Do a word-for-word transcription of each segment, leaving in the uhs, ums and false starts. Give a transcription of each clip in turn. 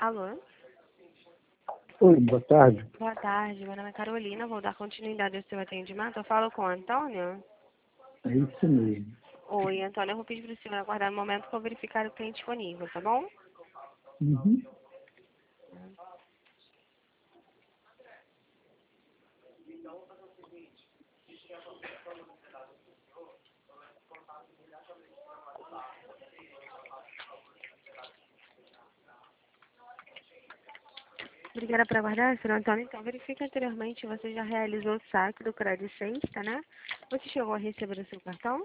Alô? Oi, boa tarde. Boa tarde, meu nome é Carolina, vou dar continuidade ao seu atendimento. Eu falo com o Antônio? É isso mesmo. Oi, Antônio, eu vou pedir para o senhor aguardar um momento para eu verificar o que tem disponível, tá bom? Uhum. Obrigada por aguardar, senhor Antônio. Então, verifique anteriormente, você já realizou o saque do Crédito Sexta, né? Você chegou a receber o seu cartão?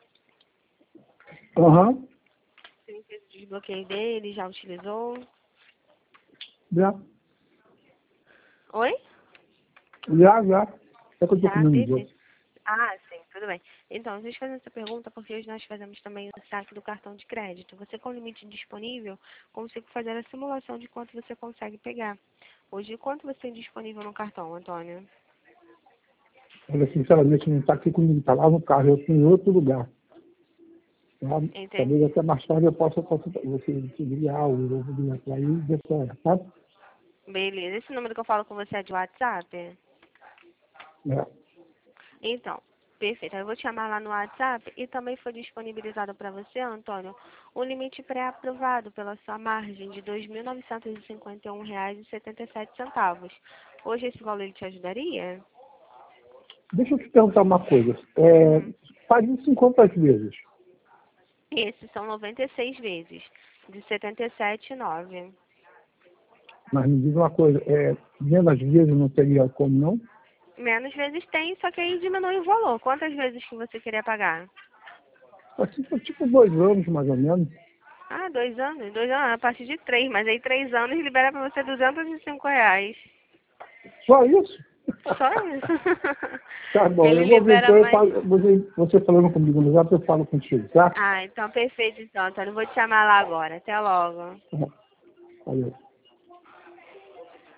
Aham. Você fez o desbloqueio dele, já utilizou? Já, Oi? já, já. É que eu tô Já, comendo perfeito. doce. Ah, sim, tudo bem. Então, deixa eu fazer essa pergunta porque hoje nós fazemos também o saque do cartão de crédito. Você com limite disponível, consigo fazer a simulação de quanto você consegue pegar. Hoje, quanto você tem disponível no cartão, Antônio? Olha, sinceramente, não está aqui comigo, está lá no carro, eu estou em outro lugar. Tá? Talvez Entendi. até mais tarde eu possa, possa você te ligar, ou eu vou ligar para aí e ver só, tá? Beleza. Esse número que eu falo com você é de WhatsApp? É. Então, perfeito. Eu vou te chamar lá no WhatsApp e também foi disponibilizado para você, Antônio, um limite pré-aprovado pela sua margem de dois mil novecentos e cinquenta e um reais e setenta e sete centavos. Hoje esse valor ele te ajudaria? Deixa eu te perguntar uma coisa. É, Hum. faz isso em quantas vezes? Esses são noventa e seis vezes, de setenta e sete vírgula nove. Mas me diz uma coisa, é, menos vezes não teria como não? Menos vezes tem, só que aí diminui o valor. Quantas vezes que você queria pagar? Assim, foi tipo dois anos, mais ou menos. Ah, dois anos? Dois anos, a partir de três, mas aí três anos libera pra você duzentos e cinco reais. Só isso? Só isso. Tá bom, Ele eu vou ver, libera então eu mais. falo, você, você falando comigo no zap, eu falo contigo, tá? Ah, então perfeito então, Antônio. Vou te chamar lá agora. Até logo. Tá. Valeu.